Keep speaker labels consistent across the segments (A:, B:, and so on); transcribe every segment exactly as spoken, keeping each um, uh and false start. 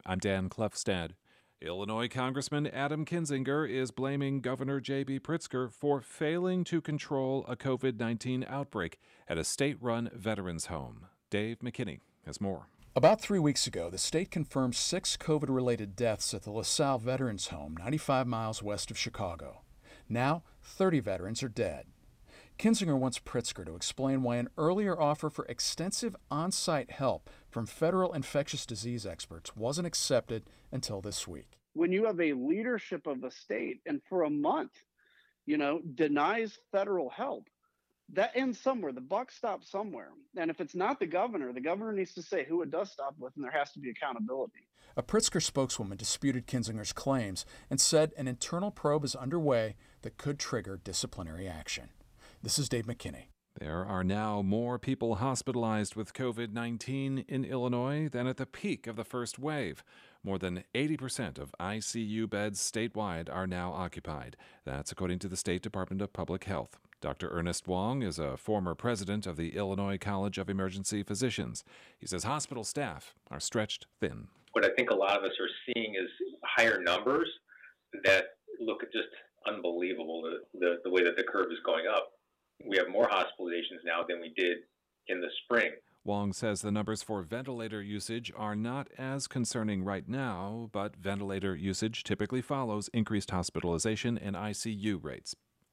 A: I'm Dan Klefstad. Illinois Congressman Adam Kinzinger is blaming Governor J B. Pritzker for failing to control a covid nineteen outbreak at a state-run veterans home. Dave McKinney has more.
B: About three weeks ago, the state confirmed six COVID-related deaths at the LaSalle Veterans Home, ninety-five miles west of Chicago. Now, thirty veterans are dead. Kinzinger wants Pritzker to explain why an earlier offer for extensive on-site help from federal infectious disease experts wasn't accepted until this week.
C: When you have a leadership of the state and for a month, you know, denies federal help, that ends somewhere. The buck stops somewhere. And if it's not the governor, the governor needs to say who it does stop with, and there has to be accountability.
B: A Pritzker spokeswoman disputed Kinzinger's claims and said an internal probe is underway that could trigger disciplinary action. This is Dave McKinney.
A: There are now more people hospitalized with covid nineteen in Illinois than at the peak of the first wave. More than eighty percent of I C U beds statewide are now occupied. That's according to the State Department of Public Health. Doctor Ernest Wong is a former president of the Illinois College of Emergency Physicians. He says hospital staff are stretched thin.
D: What I think a lot of us are seeing is higher numbers that look just unbelievable, the, the, the way that the curve is going up. We have more hospitalizations now than we did in the spring.
A: Wong says the numbers for ventilator usage are not as concerning right now, but ventilator usage typically follows increased hospitalization and I C U rates.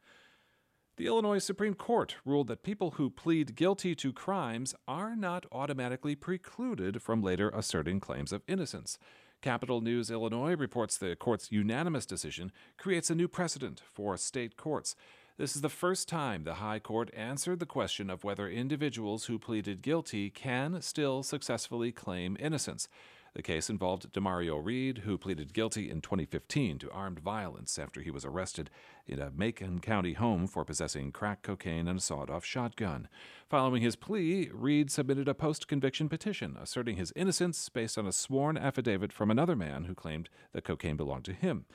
A: The Illinois Supreme Court ruled that people who plead guilty to crimes are not automatically precluded from later asserting claims of innocence. Capital News Illinois reports the court's unanimous decision creates a new precedent for state courts. This is the first time the High Court answered the question of whether individuals who pleaded guilty can still successfully claim innocence. The case involved Demario Reed, who pleaded guilty in twenty fifteen to armed violence after he was arrested in a Macon County home for possessing crack cocaine and a sawed-off shotgun. Following his plea, Reed submitted a post-conviction petition asserting his innocence based on a sworn affidavit from another man who claimed the cocaine belonged to him.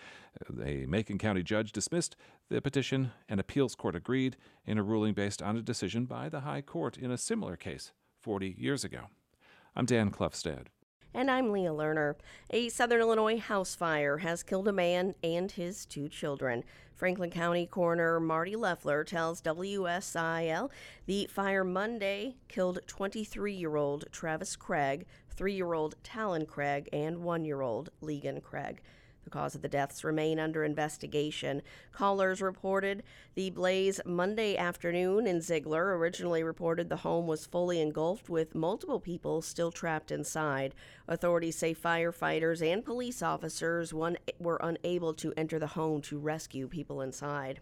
A: A Macon County judge dismissed the petition, and appeals court agreed in a ruling based on a decision by the High Court in a similar case forty years ago. I'm Dan Klefstad.
E: And I'm Leah Lerner. A Southern Illinois house fire has killed a man and his two children. Franklin County Coroner Marty Leffler tells W S I L the fire Monday killed twenty-three-year-old Travis Craig, three-year-old Talon Craig, and one-year-old Legan Craig. The cause of the deaths remain under investigation. Callers reported the blaze Monday afternoon in Ziegler. Originally reported the home was fully engulfed with multiple people still trapped inside. Authorities say firefighters and police officers one, were unable to enter the home to rescue people inside.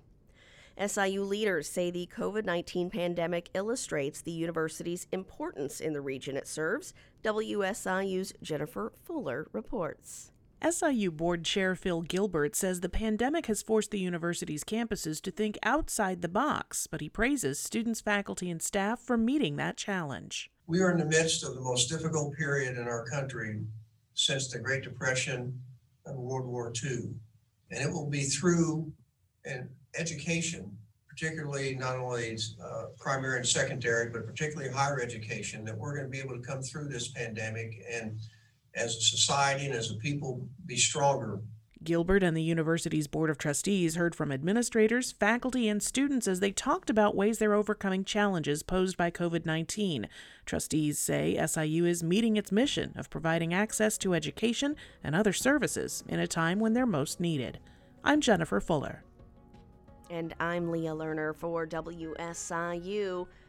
E: S I U leaders say the covid nineteen pandemic illustrates the university's importance in the region it serves. W S I U's Jennifer Fuller reports.
F: S I U Board Chair Phil Gilbert says the pandemic has forced the university's campuses to think outside the box, but he praises students, faculty, and staff for meeting that challenge.
G: We are in the midst of the most difficult period in our country since the Great Depression and World War Two. And it will be through an education, particularly not only uh, primary and secondary, but particularly higher education, that we're going to be able to come through this pandemic and as a society and as a people be stronger.
F: Gilbert and the university's Board of Trustees heard from administrators, faculty, and students as they talked about ways they're overcoming challenges posed by covid nineteen. Trustees say S I U is meeting its mission of providing access to education and other services in a time when they're most needed. I'm Jennifer Fuller.
E: And I'm Leah Lerner for W S I U.